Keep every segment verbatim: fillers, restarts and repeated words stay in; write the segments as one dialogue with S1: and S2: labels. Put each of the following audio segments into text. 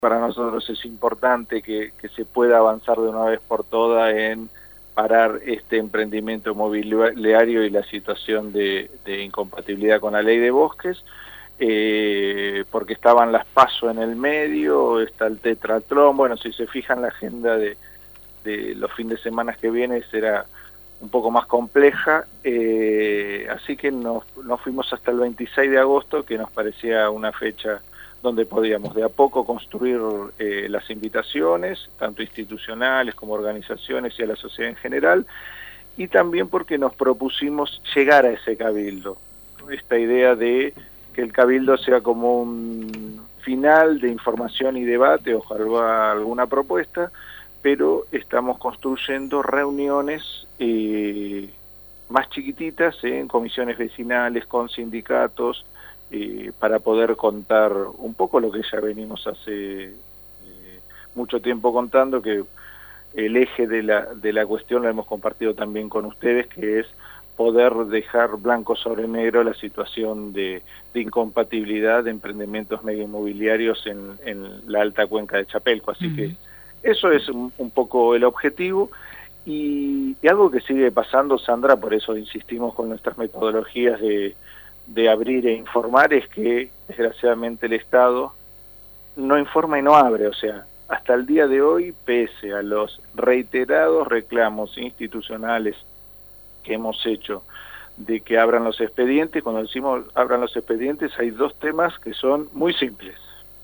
S1: Para nosotros es importante que, que se pueda avanzar de una vez por todas en parar este emprendimiento mobiliario y la situación de, de incompatibilidad con la ley de bosques, eh, porque estaban las PASO en el medio, está el tetratlón. Bueno, si se fijan, la agenda de, de los fines de semana que viene será un poco más compleja, eh, así que nos, nos fuimos hasta el veintiséis de agosto, que nos parecía una fecha donde podíamos de a poco construir eh, las invitaciones, tanto institucionales como organizaciones y a la sociedad en general, y también porque nos propusimos llegar a ese cabildo. Esta idea de que el cabildo sea como un final de información y debate, ojalá alguna propuesta, pero estamos construyendo reuniones eh, más chiquititas eh, en comisiones vecinales, con sindicatos, Eh, para poder contar un poco lo que ya venimos hace eh, mucho tiempo contando, que el eje de la, de la cuestión lo hemos compartido también con ustedes, que es poder dejar blanco sobre negro la situación de, de incompatibilidad de emprendimientos mega inmobiliarios en, en la alta cuenca de Chapelco. Así uh-huh. que eso es un, un poco el objetivo. Y, y algo que sigue pasando, Sandra, por eso insistimos con nuestras metodologías de de abrir e informar, es que desgraciadamente el Estado no informa y no abre. O sea, hasta el día de hoy, pese a los reiterados reclamos institucionales que hemos hecho de que abran los expedientes, cuando decimos abran los expedientes hay dos temas que son muy simples.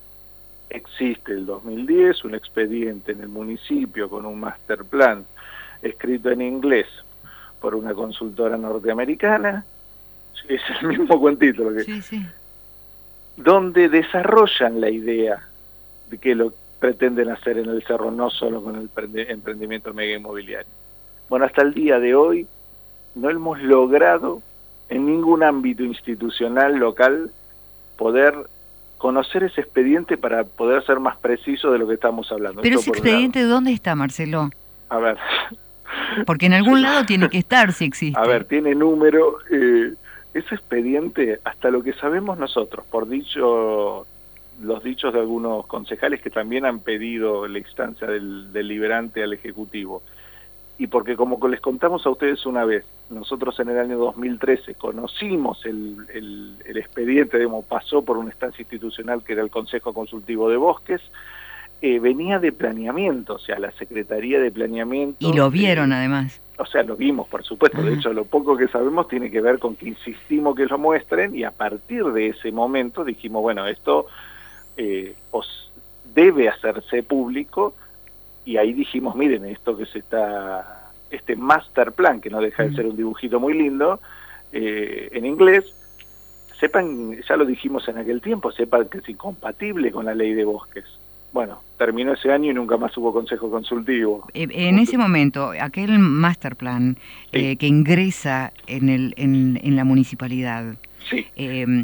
S1: Existe el dos mil diez un expediente en el municipio con un master plan escrito en inglés por una consultora norteamericana. Es el mismo cuentito lo que
S2: sí, sí.
S1: donde desarrollan la idea de que lo pretenden hacer en el cerro, no solo con el emprendimiento mega inmobiliario. Bueno, hasta el día de hoy no hemos logrado en ningún ámbito institucional local poder conocer ese expediente para poder ser más preciso de lo que estamos hablando.
S2: Pero ese expediente, ¿dónde está, Marcelo?
S1: A ver.
S2: Porque en algún lado tiene que estar, si existe.
S1: A ver, tiene número. Eh, ese expediente, hasta lo que sabemos nosotros, por dicho, los dichos de algunos concejales que también han pedido la instancia del deliberante al Ejecutivo, y porque como les contamos a ustedes una vez, nosotros en el año dos mil trece conocimos el, el, el expediente, digamos, pasó por una instancia institucional que era el Consejo Consultivo de Bosques, eh, venía de planeamiento, o sea, la Secretaría de Planeamiento...
S2: Y lo vieron,
S1: eh,
S2: además.
S1: O sea, lo vimos, por supuesto. De hecho, lo poco que sabemos tiene que ver con que insistimos que lo muestren, y a partir de ese momento dijimos, bueno, esto eh, os debe hacerse público, y ahí dijimos, miren, esto que se está, este master plan, que no deja de ser un dibujito muy lindo, eh, en inglés, sepan, ya lo dijimos en aquel tiempo, sepan que es incompatible con la ley de bosques. Bueno, terminó ese año y nunca más hubo consejo consultivo.
S2: En ese momento, aquel master plan sí. eh, que ingresa en, el, en, en la municipalidad,
S1: sí.
S2: eh,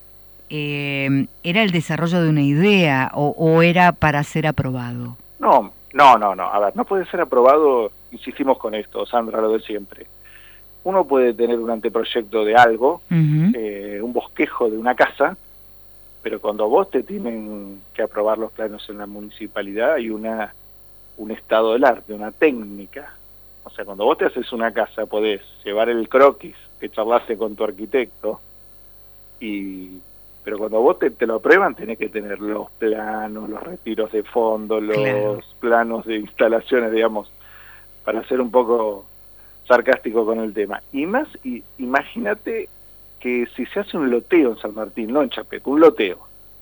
S2: eh, ¿era el desarrollo de una idea o, o era para ser aprobado?
S1: No, no, no, no. A ver, no puede ser aprobado, insistimos con esto, Sandra, lo de siempre. Uno puede tener un anteproyecto de algo, uh-huh. eh, un bosquejo de una casa, pero cuando vos te tienen que aprobar los planos en la municipalidad hay una un estado del arte, una técnica. O sea, cuando vos te haces una casa podés llevar el croquis que charlaste con tu arquitecto, y pero cuando vos te, te lo aprueban tenés que tener los planos, los retiros de fondo, los claro. planos de instalaciones, digamos, para ser un poco sarcástico con el tema. Y más, y, imagínate que si se hace un loteo en San Martín, no en Chapelco, un loteo.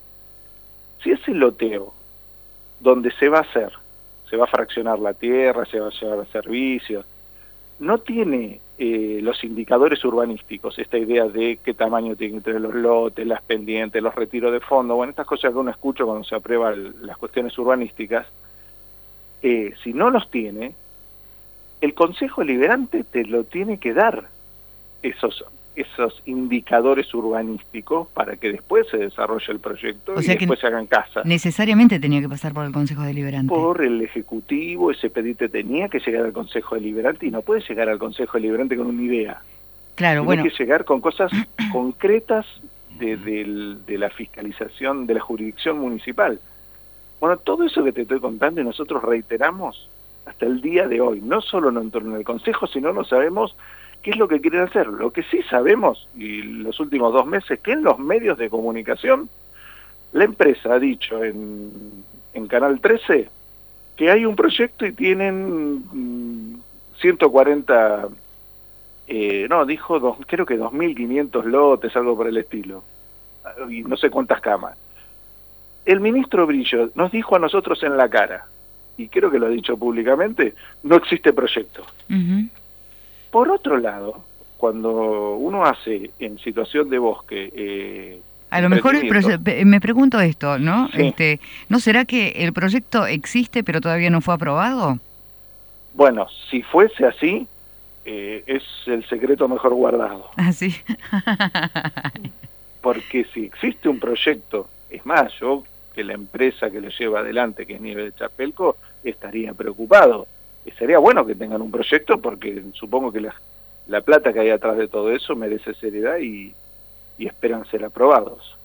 S1: Si ese loteo, donde se va a hacer, se va a fraccionar la tierra, se va a llevar servicios, no tiene eh, los indicadores urbanísticos, esta idea de qué tamaño tienen que tener los lotes, las pendientes, los retiros de fondo, bueno, estas cosas que uno escucha cuando se aprueban las cuestiones urbanísticas, eh, si no los tiene, el Consejo Deliberante te lo tiene que dar, esos esos indicadores urbanísticos, para que después se desarrolle el proyecto o sea y después se hagan casas.
S2: Necesariamente tenía que pasar por el Consejo Deliberante.
S1: Por el Ejecutivo, ese expediente tenía que llegar al Consejo Deliberante, y no puede llegar al Consejo Deliberante con una idea.
S2: Claro,
S1: Tiene
S2: bueno.
S1: que llegar con cosas concretas de, de, de la fiscalización de la jurisdicción municipal. Bueno, todo eso que te estoy contando y nosotros reiteramos hasta el día de hoy, no solo no entró en el Consejo, sino no sabemos qué es lo que quieren hacer. Lo que sí sabemos, y los últimos dos meses, que en los medios de comunicación, la empresa ha dicho en, en Canal trece que hay un proyecto y tienen mmm, ciento cuarenta, eh, no, dijo, dos, creo que dos mil quinientos lotes, algo por el estilo, y no sé cuántas camas. El ministro Brillo nos dijo a nosotros en la cara, y creo que lo ha dicho públicamente, no existe proyecto. Uh-huh. Por otro lado, cuando uno hace en situación de bosque... Eh,
S2: a lo mejor el proyecto, me pregunto esto, ¿no? Sí. Este, ¿no será que el proyecto existe pero todavía no fue aprobado?
S1: Bueno, si fuese así, eh, es el secreto mejor guardado.
S2: ¿Ah, sí?
S1: Porque si existe un proyecto, es más, yo que la empresa que lo lleva adelante, que es Nieves de Chapelco, estaría preocupado. Y sería bueno que tengan un proyecto porque supongo que la, la plata que hay atrás de todo eso merece seriedad y, y esperan ser aprobados.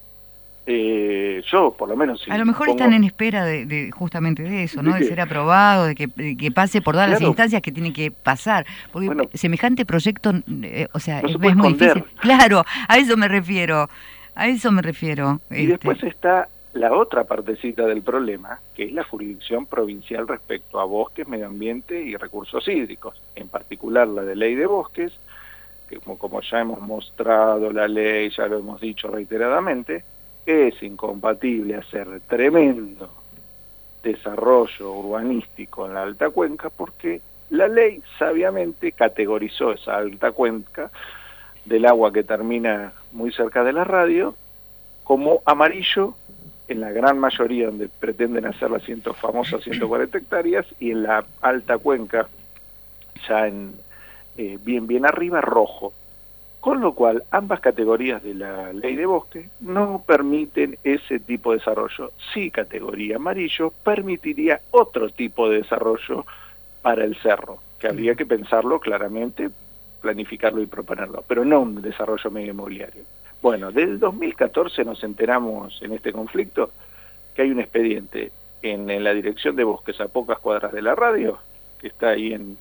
S1: Eh, yo, por lo menos... Si
S2: a lo mejor
S1: pongo...
S2: están en espera de, de justamente de eso, ¿no? ¿De, de ser aprobado, de que, de que pase por todas claro. las instancias que tiene que pasar. Porque bueno, semejante proyecto, eh, o sea,
S1: no
S2: es,
S1: se puede
S2: es muy
S1: esconder.
S2: difícil. Claro, a eso me refiero. A eso me refiero.
S1: Y este... después está la otra partecita del problema, que es la jurisdicción provincial respecto a bosques, medio ambiente y recursos hídricos. En particular la de ley de bosques, que como, como ya hemos mostrado la ley, ya lo hemos dicho reiteradamente, es incompatible hacer tremendo desarrollo urbanístico en la alta cuenca porque la ley sabiamente categorizó esa alta cuenca del agua que termina muy cerca de la radio como amarillo en la gran mayoría donde pretenden hacer las ciento, famosas ciento cuarenta hectáreas y en la alta cuenca ya en eh, bien bien arriba rojo. Con lo cual, ambas categorías de la ley de bosque no permiten ese tipo de desarrollo. Sí, categoría amarillo permitiría otro tipo de desarrollo para el cerro, que habría que pensarlo claramente, planificarlo y proponerlo, pero no un desarrollo medio inmobiliario. Bueno, del dos mil catorce nos enteramos en este conflicto que hay un expediente en, en la dirección de bosques a pocas cuadras de la radio, que está ahí en,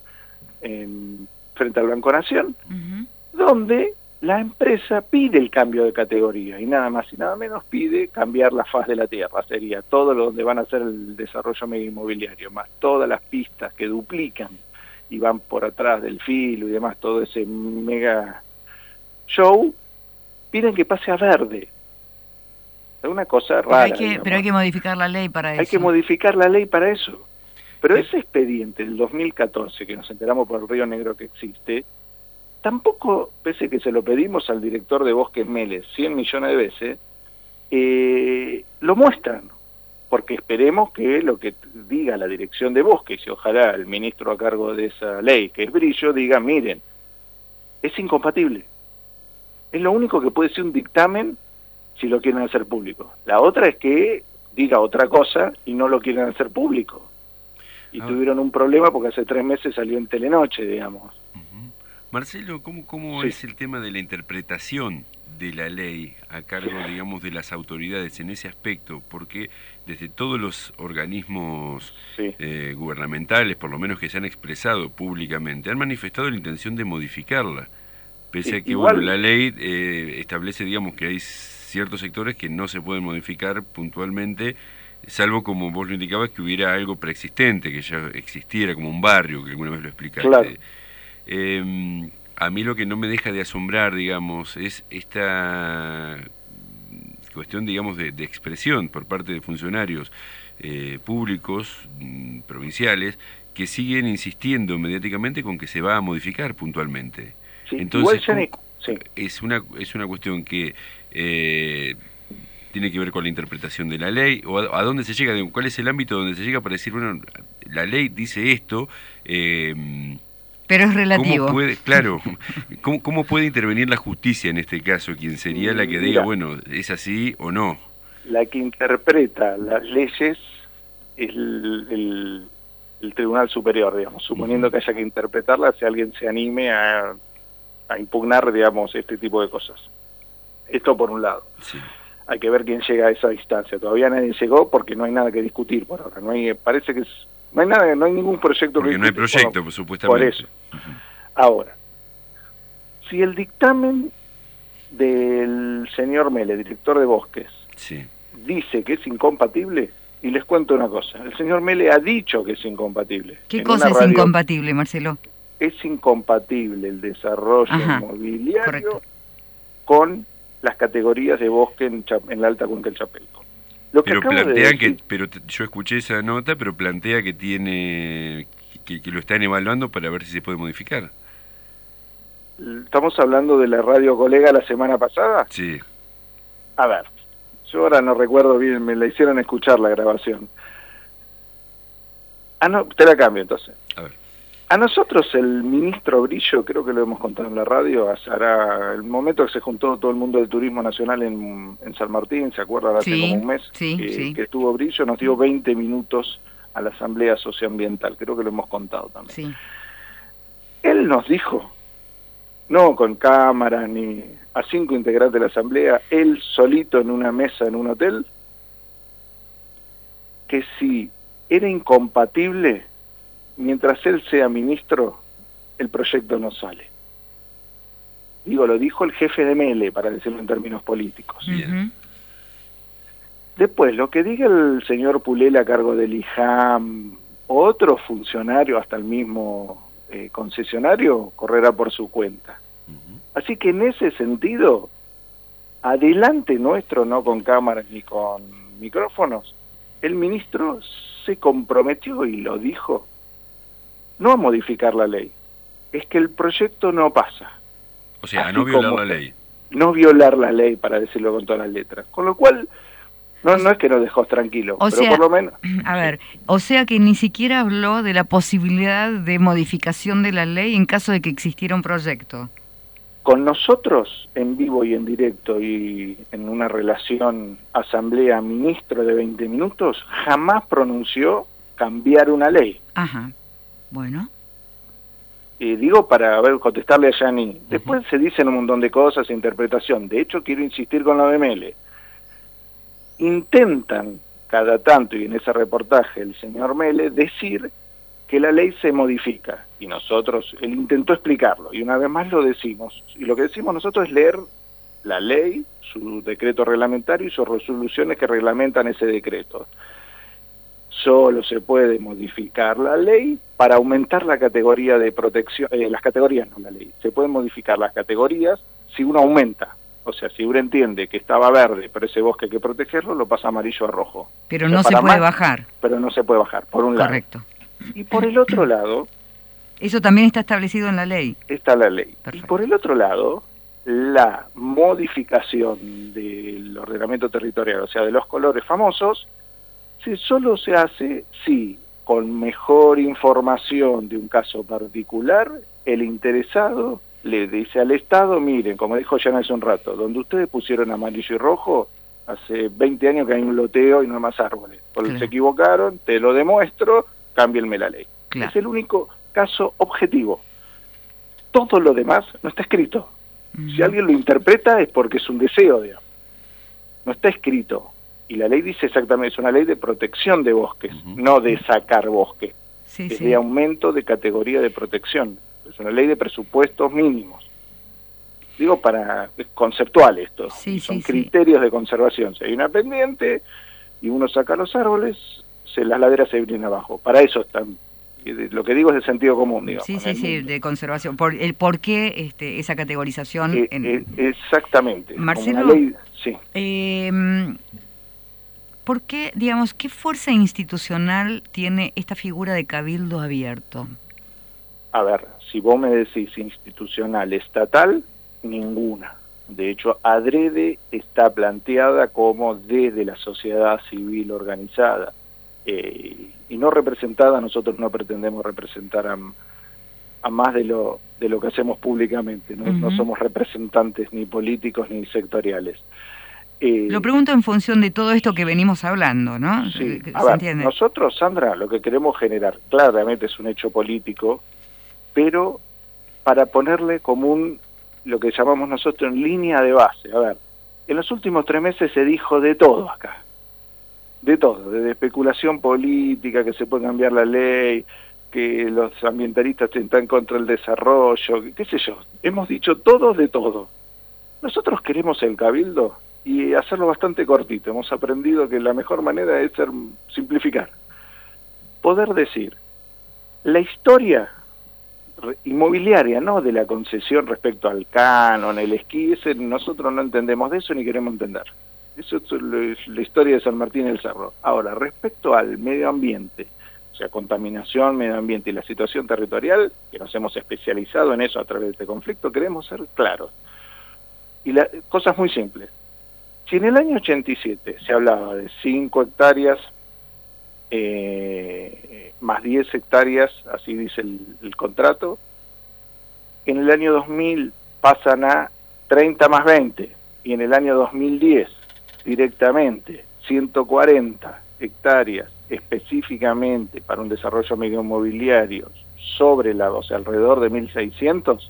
S1: en frente al Banco Nación, uh-huh. donde la empresa pide el cambio de categoría y nada más y nada menos pide cambiar la faz de la tierra, sería todo lo donde van a hacer el desarrollo medio inmobiliario, más todas las pistas que duplican y van por atrás del filo y demás, todo ese mega show, piden que pase a verde. Es una cosa rara.
S2: Pero hay, que, pero hay que modificar la ley para eso.
S1: Hay que modificar la ley para eso. Pero ese expediente del dos mil catorce, que nos enteramos por el Río Negro que existe, tampoco, pese que se lo pedimos al director de Bosques Meles cien millones de veces, eh, lo muestran, porque esperemos que lo que diga la dirección de Bosques, y ojalá el ministro a cargo de esa ley, que es Brillo, diga, miren, es incompatible. Es lo único que puede ser un dictamen si lo quieren hacer público. La otra es que diga otra cosa y no lo quieren hacer público. Y ah. tuvieron un problema porque hace tres meses salió en Telenoche, digamos.
S3: Marcelo, ¿cómo, cómo sí. es el tema de la interpretación de la ley a cargo, digamos, de las autoridades en ese aspecto? Porque desde todos los organismos sí. eh, gubernamentales, por lo menos que se han expresado públicamente, han manifestado la intención de modificarla. Pese sí, a que igual, bueno, la ley eh, establece, digamos, que hay ciertos sectores que no se pueden modificar puntualmente, salvo, como vos lo indicabas, que hubiera algo preexistente, que ya existiera, como un barrio, que alguna vez lo explicaste.
S1: Claro.
S3: Eh, a mí lo que no me deja de asombrar, digamos, es esta cuestión, digamos, de, de expresión por parte de funcionarios eh, públicos, mm, provinciales, que siguen insistiendo mediáticamente con que se va a modificar puntualmente.
S1: Sí,
S3: entonces
S1: igual, sí.
S3: es una es una cuestión que eh, tiene que ver con la interpretación de la ley, o a, a dónde se llega, cuál es el ámbito donde se llega para decir, bueno, la ley dice esto, eh,
S2: pero es relativo.
S3: ¿Cómo puede, claro, ¿cómo, ¿cómo puede intervenir la justicia en este caso? ¿Quién sería la que diga, Mira, bueno, es así o no?
S1: La que interpreta las leyes es el, el, el Tribunal Superior, digamos, suponiendo uh-huh. que haya que interpretarlas, si alguien se anime a, a impugnar, digamos, este tipo de cosas. Esto por un lado.
S3: Sí.
S1: hay que ver quién llega a esa distancia. Todavía nadie llegó porque no hay nada que discutir por ahora. No hay, parece que es, no hay nada, no hay ningún proyecto
S3: porque
S1: que
S3: no hay proyecto,
S1: por,
S3: supuestamente.
S1: Por eso. Uh-huh. Ahora, si el dictamen del señor Mele, director de Bosques,
S3: sí,
S1: dice que es incompatible, y les cuento una cosa, el señor Mele ha dicho que es incompatible.
S2: ¿Qué cosa es radio, incompatible, Marcelo?
S1: Es incompatible el desarrollo Ajá, inmobiliario
S2: correcto.
S1: con las categorías de bosque en, en la alta cuenca del Chapelco. Lo que
S3: pero plantean
S1: decir,
S3: que, pero te, yo escuché esa nota, pero plantea que tiene, que, que lo están evaluando para ver si se puede modificar.
S1: ¿Estamos hablando de la radio colega la semana pasada?
S3: Sí.
S1: A ver, yo ahora no recuerdo bien, me la hicieron escuchar la grabación. Ah, no, te la cambio entonces.
S3: A ver.
S1: A nosotros el ministro Brillo, creo que lo hemos contado en la radio, hará el momento que se juntó todo el mundo del turismo nacional en, en San Martín, ¿se acuerdan? Hace
S2: sí,
S1: como un mes
S2: sí,
S1: que,
S2: sí.
S1: que estuvo Brillo, nos dio veinte minutos a la Asamblea Socioambiental, creo que lo hemos contado también.
S2: Sí.
S1: Él nos dijo, no con cámaras ni a cinco integrantes de la Asamblea, él solito en una mesa en un hotel, que si era incompatible, mientras él sea ministro, el proyecto no sale. Digo, lo dijo el jefe de Mele, para decirlo en términos políticos.
S2: Uh-huh.
S1: Después, lo que diga el señor Pulel a cargo del I J A M, otro funcionario, hasta el mismo eh, concesionario, correrá por su cuenta. Uh-huh. Así que en ese sentido, adelante nuestro, no con cámaras ni con micrófonos, el ministro se comprometió y lo dijo, no a modificar la ley, es que el proyecto no pasa.
S3: O sea, a no violar la ley.
S1: No violar la ley, para decirlo con todas las letras. Con lo cual, no, no es que nos dejó tranquilos,
S2: o
S1: pero
S2: sea,
S1: por lo menos...
S2: A ver, o sea que ni siquiera habló de la posibilidad de modificación de la ley en caso de que existiera un proyecto.
S1: Con nosotros, en vivo y en directo, y en una relación asamblea-ministro de veinte minutos, jamás pronunció cambiar una ley.
S2: Ajá. Bueno.
S1: Eh, digo para a ver, contestarle a Yani. Después uh-huh. se dicen un montón de cosas, interpretación. De hecho, quiero insistir con lo de Mele. Intentan cada tanto, y en ese reportaje el señor Mele, decir que la ley se modifica. Y nosotros, él intentó explicarlo, y una vez más lo decimos. Y lo que decimos nosotros es leer la ley, su decreto reglamentario y sus resoluciones que reglamentan ese decreto. Solo se puede modificar la ley para aumentar la categoría de protección, eh, las categorías no la ley, se pueden modificar las categorías si uno aumenta, o sea, si uno entiende que estaba verde, pero ese bosque hay que protegerlo, lo pasa amarillo a rojo.
S2: Pero
S1: o sea,
S2: no se puede
S1: más,
S2: bajar.
S1: Pero no se puede bajar, por un lado.
S2: Correcto.
S1: Y por el otro lado...
S2: Eso también está establecido en la ley.
S1: Está la ley.
S2: Perfecto.
S1: Y por el otro lado, la modificación del ordenamiento territorial, o sea, de los colores famosos, si solo se hace si con mejor información de un caso particular, el interesado le dice al Estado, miren, como dijo Jan hace un rato, donde ustedes pusieron amarillo y rojo, hace veinte años que hay un loteo y no hay más árboles. Porque claro. se equivocaron, te lo demuestro, cámbienme la ley. Claro. Es el único caso objetivo. Todo lo demás no está escrito. Uh-huh. Si alguien lo interpreta es porque es un deseo, digamos. No está escrito. Y la ley dice exactamente, es una ley de protección de bosques, uh-huh. no de sacar bosques.
S2: Sí,
S1: es
S2: sí.
S1: de aumento de categoría de protección. Es una ley de presupuestos mínimos. Digo, para es conceptual esto.
S2: Sí,
S1: Son
S2: sí,
S1: criterios
S2: sí.
S1: de conservación. Si hay una pendiente y uno saca los árboles, se, las laderas se vienen abajo. Para eso están. Lo que digo es de sentido común, digamos.
S2: Sí, sí, sí, de conservación. Por, el por qué este, esa categorización.
S1: Eh,
S2: en...
S1: eh, exactamente.
S2: Marcelo,
S1: ley, sí.
S2: eh, ¿por qué, digamos, qué fuerza institucional tiene esta figura de cabildo abierto?
S1: A ver, si vos me decís institucional, estatal, ninguna. De hecho, adrede está planteada como desde la sociedad civil organizada. Eh, y no representada, nosotros no pretendemos representar a, a más de lo de lo que hacemos públicamente, ¿no? Uh-huh. No somos representantes ni políticos ni sectoriales. Eh,
S2: lo pregunto en función de todo esto que venimos hablando, ¿no?
S1: Sí.
S2: ¿Se
S1: a ver,
S2: entiende?
S1: Nosotros, Sandra, lo que queremos generar, claramente es un hecho político, pero para ponerle como un, lo que llamamos nosotros en línea de base. A ver, En los últimos tres meses se dijo de todo acá, de todo, desde especulación política, que se puede cambiar la ley, que los ambientalistas están contra el desarrollo, qué sé yo, hemos dicho todo de todo. Nosotros queremos el cabildo y hacerlo bastante cortito, hemos aprendido que la mejor manera es ser, simplificar. Poder decir, la historia inmobiliaria, no de la concesión respecto al canon, el esquí, ese, nosotros no entendemos de eso ni queremos entender. Eso es la historia de San Martín del Cerro. Ahora, respecto al medio ambiente, o sea, contaminación, medio ambiente y la situación territorial, que nos hemos especializado en eso a través de este conflicto, queremos ser claros. Y la, cosas muy simples. Si en el año ochenta y siete se hablaba de cinco hectáreas eh, más diez hectáreas, así dice el, el contrato, en el año dos mil pasan a treinta más veinte, y en el año dos mil diez directamente ciento cuarenta hectáreas específicamente para un desarrollo medio inmobiliario sobre la, o sea, alrededor de mil seiscientos.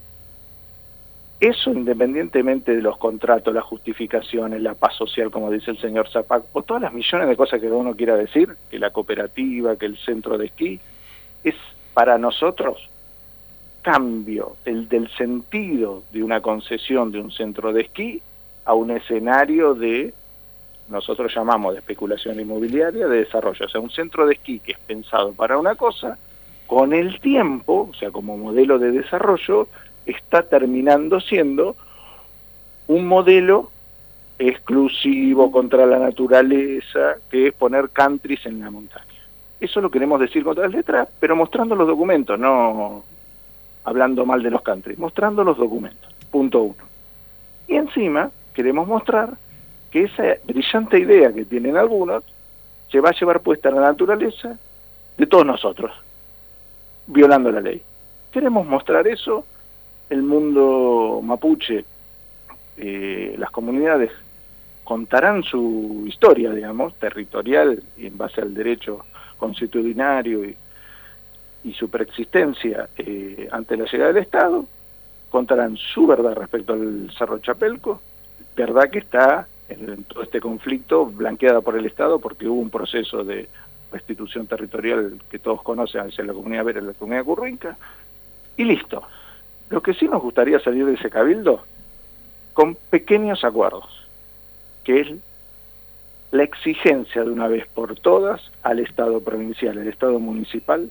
S1: Eso, independientemente de los contratos, las justificaciones, la paz social, como dice el señor Zapac, o todas las millones de cosas que uno quiera decir, que la cooperativa, que el centro de esquí, es para nosotros cambio el del sentido de una concesión de un centro de esquí a un escenario de, nosotros llamamos de especulación inmobiliaria, de desarrollo. O sea, un centro de esquí que es pensado para una cosa, con el tiempo, o sea, como modelo de desarrollo, está terminando siendo un modelo exclusivo contra la naturaleza, que es poner countries en la montaña. Eso lo queremos decir con todas las letras, pero mostrando los documentos, no hablando mal de los countries, mostrando los documentos, punto uno. Y encima queremos mostrar que esa brillante idea que tienen algunos se va a llevar puesta a la naturaleza de todos nosotros, violando la ley. Queremos mostrar eso. El mundo mapuche, eh, las comunidades contarán su historia, digamos, territorial, y en base al derecho constitucionario y, y su preexistencia eh, ante la llegada del Estado, contarán su verdad respecto al Cerro Chapelco, verdad que está en, en todo este conflicto blanqueada por el Estado porque hubo un proceso de restitución territorial que todos conocen hacia la comunidad Vera y la comunidad Currinca, y listo. Lo que sí nos gustaría salir de ese cabildo con pequeños acuerdos, que es la exigencia de una vez por todas al Estado provincial, al Estado municipal,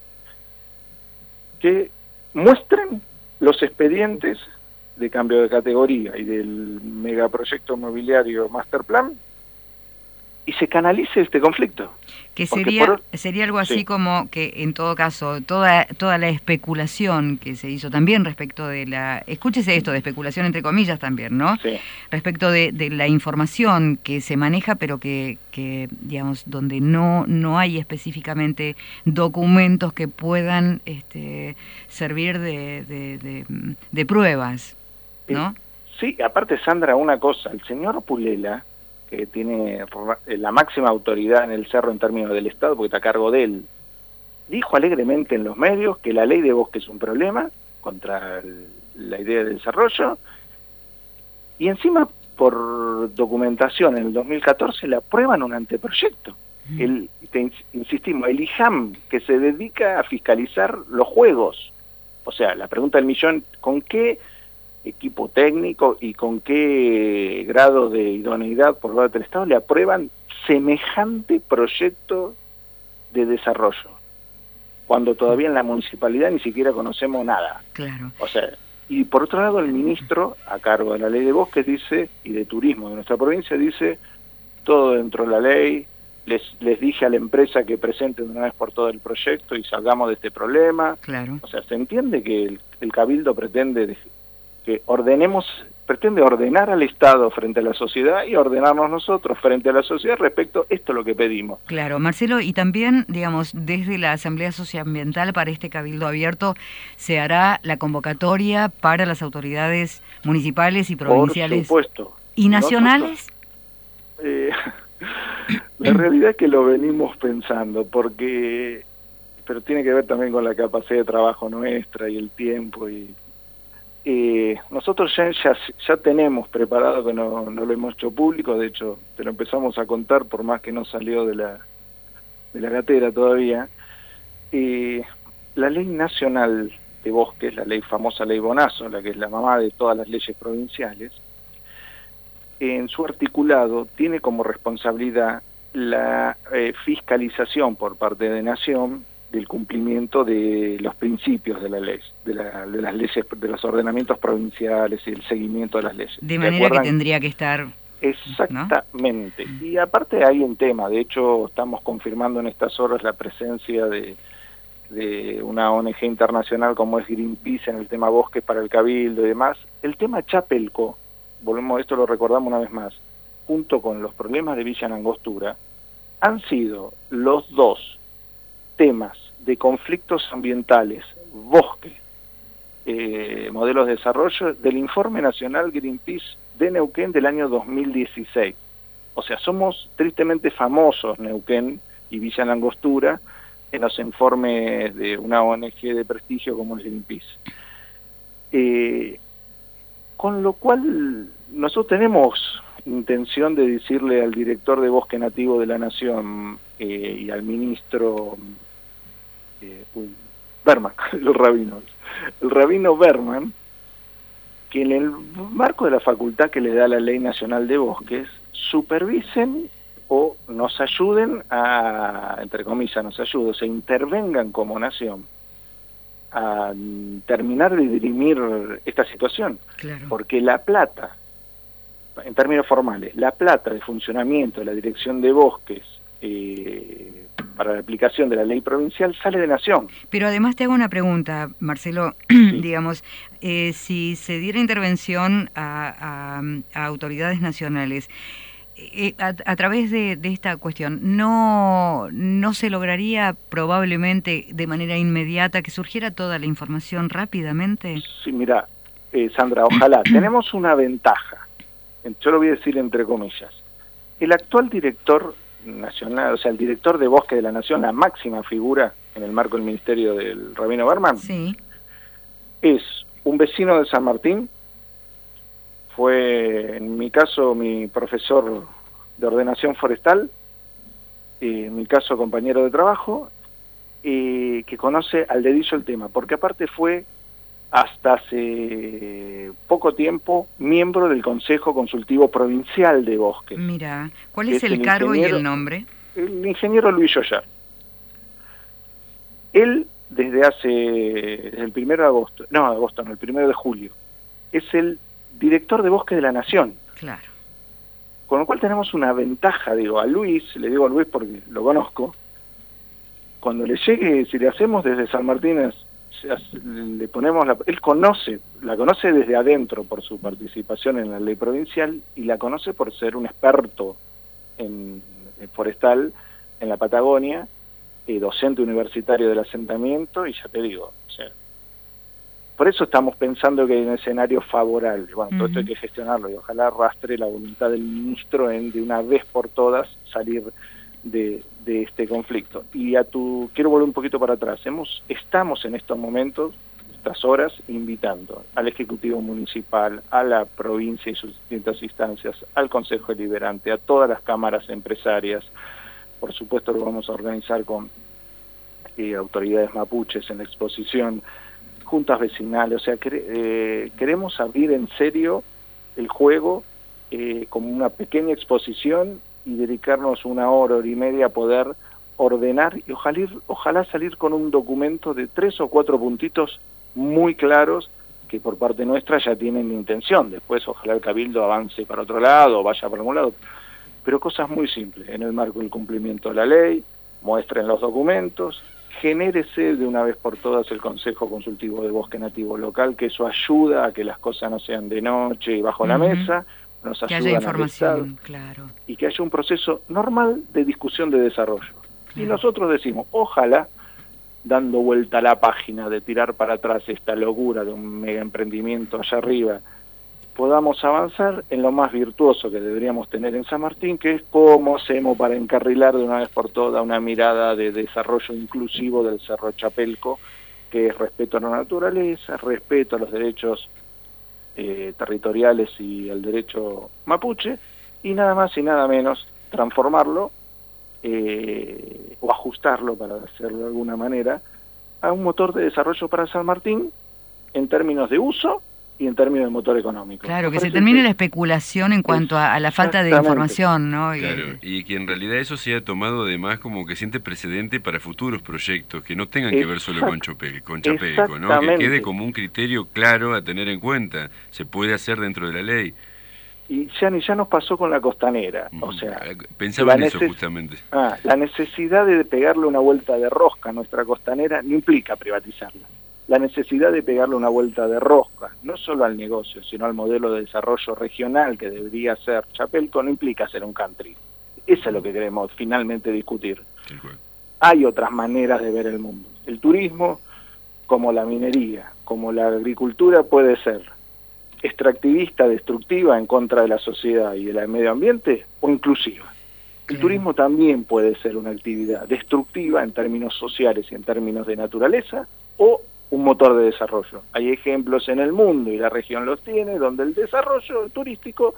S1: que muestren los expedientes de cambio de categoría y del megaproyecto inmobiliario Master Plan y se canalice este conflicto.
S2: Que sería por... sería algo así sí. Como que en todo caso toda toda la especulación que se hizo también respecto de la, escúchese esto, de especulación entre comillas también, ¿no?
S1: Sí.
S2: Respecto de, de la información que se maneja, pero que, que digamos, donde no no hay específicamente documentos que puedan este, servir de, de, de, de pruebas, ¿no?
S1: Sí, aparte, Sandra, una cosa, el señor Pulela, que tiene la máxima autoridad en el Cerro en términos del Estado, porque está a cargo de él, dijo alegremente en los medios que la ley de bosque es un problema contra el, la idea de desarrollo, y encima por documentación en el dos mil catorce le aprueban un anteproyecto. Mm. El, te, insistimos, el I J A M, que se dedica a fiscalizar los juegos. O sea, la pregunta del millón, ¿con qué equipo técnico y con qué grado de idoneidad por parte del Estado le aprueban semejante proyecto de desarrollo, cuando todavía en la municipalidad ni siquiera conocemos nada?
S2: Claro.
S1: O sea, y por otro lado el ministro a cargo de la ley de bosques dice, y de turismo de nuestra provincia dice, todo dentro de la ley, les les dije a la empresa que presenten de una vez por todo el proyecto y salgamos de este problema.
S2: Claro.
S1: O sea, se entiende que el, el cabildo pretende que ordenemos, pretende ordenar al Estado frente a la sociedad y ordenarnos nosotros frente a la sociedad respecto a esto lo que pedimos.
S2: Claro, Marcelo, y también, digamos, desde la Asamblea Socioambiental para este Cabildo Abierto se hará la convocatoria para las autoridades municipales y provinciales.
S1: Por supuesto.
S2: ¿Y nacionales?
S1: Nosotros, eh, la realidad es que lo venimos pensando, porque, pero tiene que ver también con la capacidad de trabajo nuestra y el tiempo y Eh, nosotros ya, ya, ya tenemos preparado, que no, no lo hemos hecho público, de hecho te lo empezamos a contar por más que no salió de la, de la gatera todavía, eh, la ley nacional de bosques, la ley famosa ley Bonazo, la que es la mamá de todas las leyes provinciales, en su articulado tiene como responsabilidad la eh, fiscalización por parte de Nación del cumplimiento de los principios de la ley, de, la, de las leyes, de los ordenamientos provinciales y el seguimiento de las leyes.
S2: De manera que tendría que estar...
S1: Exactamente. ¿No? Y aparte hay un tema, de hecho estamos confirmando en estas horas la presencia de, de una O N G internacional como es Greenpeace en el tema bosques para el Cabildo y demás. El tema Chapelco, volvemos, esto lo recordamos una vez más, junto con los problemas de Villa Langostura, han sido los dos temas de conflictos ambientales, bosque, eh, modelos de desarrollo, del informe nacional Greenpeace de Neuquén del año dos mil dieciséis. O sea, somos tristemente famosos, Neuquén y Villa Langostura, en los informes de una O N G de prestigio como es Greenpeace. Eh, con lo cual, nosotros tenemos intención de decirle al director de Bosque Nativo de la Nación eh, y al ministro eh, uy, Berman, el rabino, el rabino Berman, que en el marco de la facultad que le da la Ley Nacional de Bosques, supervisen o nos ayuden a, entre comillas, nos ayuden, o sea, intervengan como nación a terminar de dirimir esta situación. Claro. Porque la plata, en términos formales, la plata de funcionamiento de la Dirección de Bosques eh, para la aplicación de la ley provincial sale de Nación.
S2: Pero además te hago una pregunta, Marcelo, sí. digamos, eh, si se diera intervención a, a, a autoridades nacionales, eh, a, a través de, de esta cuestión, ¿no, ¿no se lograría probablemente de manera inmediata que surgiera toda la información rápidamente?
S1: Sí, mira, eh, Sandra, ojalá. Tenemos una ventaja. Yo lo voy a decir entre comillas. El actual director nacional, o sea, el director de Bosque de la Nación, la máxima figura en el marco del ministerio del rabino Berman, sí. es un vecino de San Martín, fue en mi caso mi profesor de ordenación forestal, eh, en mi caso compañero de trabajo, eh, que conoce al dedillo el tema, porque aparte fue hasta hace poco tiempo miembro del Consejo Consultivo Provincial de Bosques.
S2: Mira, ¿cuál es, es el, el cargo y el nombre?
S1: El ingeniero Luis Yoyar. Él, desde hace, desde el primero de agosto, no, agosto, no, el primero de julio, es el director de Bosques de la Nación.
S2: Claro.
S1: Con lo cual tenemos una ventaja, digo, a Luis, le digo a Luis porque lo conozco, cuando le llegue, si le hacemos desde San Martín, le ponemos la, él conoce, la conoce desde adentro por su participación en la ley provincial y la conoce por ser un experto en, en forestal en la Patagonia, eh, docente universitario del asentamiento, y ya te digo, o sea, por eso estamos pensando que hay un escenario favorable. Bueno, uh-huh. todo esto hay que gestionarlo y ojalá arrastre la voluntad del ministro en de una vez por todas salir de, de este conflicto. Y a tu quiero volver un poquito para atrás. Hemos estamos en estos momentos, estas horas, invitando al Ejecutivo Municipal, a la provincia y sus distintas instancias, al Consejo Deliberante, a todas las cámaras empresarias. Por supuesto lo vamos a organizar con eh, autoridades mapuches en la exposición, juntas vecinales, o sea, que, eh, queremos abrir en serio el juego eh, como una pequeña exposición y dedicarnos una hora, hora y media a poder ordenar y ojalá, ojalá salir con un documento de tres o cuatro puntitos muy claros que por parte nuestra ya tienen intención. Después ojalá el Cabildo avance para otro lado o vaya para algún lado, pero cosas muy simples, en el marco del cumplimiento de la ley, muestren los documentos, genérese de una vez por todas el Consejo Consultivo de Bosque Nativo Local, que eso ayuda a que las cosas no sean de noche y bajo uh-huh. la mesa, nos
S2: que
S1: ayudan
S2: haya información,
S1: a
S2: claro.
S1: y que haya un proceso normal de discusión de desarrollo. Claro. Y nosotros decimos, ojalá, dando vuelta a la página de tirar para atrás esta locura de un mega emprendimiento allá arriba, podamos avanzar en lo más virtuoso que deberíamos tener en San Martín, que es cómo hacemos para encarrilar de una vez por todas una mirada de desarrollo inclusivo del Cerro Chapelco, que es respeto a la naturaleza, respeto a los derechos eh, territoriales y el derecho mapuche, y nada más y nada menos transformarlo eh, o ajustarlo, para hacerlo de alguna manera, a un motor de desarrollo para San Martín en términos de uso y en términos de motor económico.
S2: Claro, que se termine que... la especulación en cuanto a, a la falta de información, ¿no?
S3: Claro, y, y que en realidad eso sea tomado además como que siente precedente para futuros proyectos, que no tengan que ver solo con Chapel, con Chapelco, ¿no? Que quede como un criterio claro a tener en cuenta, se puede hacer dentro de la ley.
S1: Y ya, ya nos pasó con la costanera, uh-huh. o sea...
S3: Pensaba en eso justamente.
S1: Ah, la necesidad de pegarle una vuelta de rosca a nuestra costanera no implica privatizarla. La necesidad de pegarle una vuelta de rosca, no solo al negocio, sino al modelo de desarrollo regional que debería ser Chapelco, no implica ser un country. Eso es lo que queremos finalmente discutir. Hay otras maneras de ver el mundo. El turismo, como la minería, como la agricultura, puede ser extractivista, destructiva en contra de la sociedad y del medio ambiente, o inclusiva. El turismo también puede ser una actividad destructiva en términos sociales y en términos de naturaleza, o un motor de desarrollo. Hay ejemplos en el mundo, y la región los tiene, donde el desarrollo turístico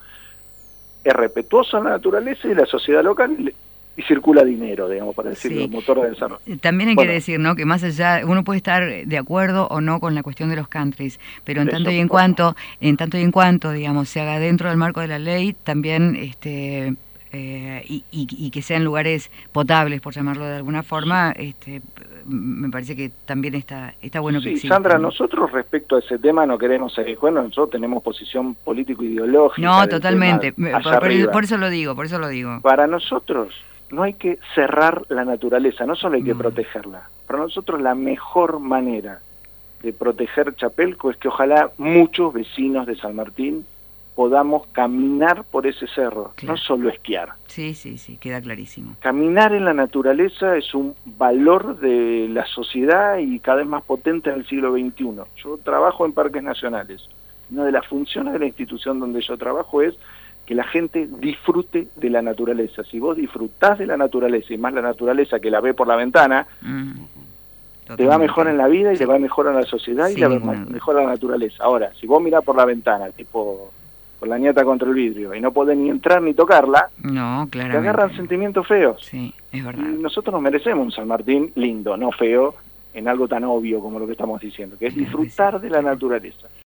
S1: es respetuoso en la naturaleza y la sociedad local, y, y circula dinero, digamos, para decirlo, sí. motor de desarrollo.
S2: También hay
S1: bueno,
S2: que decir, ¿no?, que más allá, uno puede estar de acuerdo o no con la cuestión de los countries, pero en tanto y en cuanto, en tanto y en cuanto, digamos, se haga dentro del marco de la ley, también este Eh, y, y, y que sean lugares potables, por llamarlo de alguna forma, este, me parece que también está está bueno que
S1: sí,
S2: exista.
S1: Sandra, nosotros respecto a ese tema no queremos ser, bueno, nosotros tenemos posición político-ideológica.
S2: No, totalmente, por, por, por eso lo digo, por eso lo digo.
S1: Para nosotros no hay que cerrar la naturaleza, no solo hay que no. protegerla. Para nosotros la mejor manera de proteger Chapelco es que ojalá muchos vecinos de San Martín podamos caminar por ese cerro, claro. no solo esquiar.
S2: Sí, sí, sí, queda clarísimo.
S1: Caminar en la naturaleza es un valor de la sociedad y cada vez más potente en el siglo veintiuno. Yo trabajo en parques nacionales. Una de las funciones de la institución donde yo trabajo es que la gente disfrute de la naturaleza. Si vos disfrutás de la naturaleza, y más la naturaleza que la ve por la ventana, mm. te va mejor en la vida y sí. te va mejor en la sociedad sí, y te va bueno. mejor en la naturaleza. Ahora, si vos mirás por la ventana, tipo... la ñata contra el vidrio, y no podés ni entrar ni tocarla,
S2: no, claramente.
S1: Te agarran sentimientos feos.
S2: Sí, es verdad.
S1: Y nosotros nos merecemos un San Martín lindo, no feo, en algo tan obvio como lo que estamos diciendo, que es disfrutar de la naturaleza.